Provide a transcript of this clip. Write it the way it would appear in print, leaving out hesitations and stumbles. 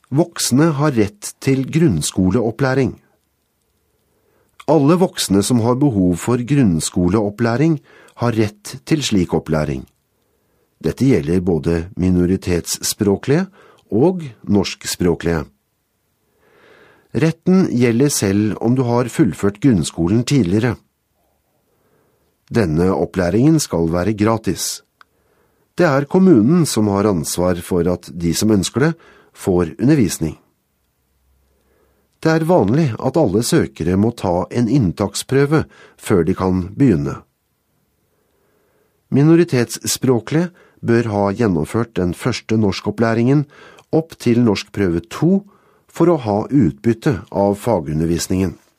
Voksne har rett til grunnskoleopplæring. Alle voksne som har behov for grunnskoleopplæring, har rett til slik opplæring. Dette gjelder både minoritetsspråklige og norskspråklige. Retten gjelder selv om du har fullført grunnskolen tidligere. Denne opplæringen skal være gratis. Det er kommunen som har ansvar for at de som ønsker det, får undervisning. Det er vanlig at alle søkere må ta en inntaksprøve før de kan begynne. Minoritetsspråklige bør ha gjennomført den første norskopplæringen opp til norskprøve 2 for å ha utbytte av fagundervisningen.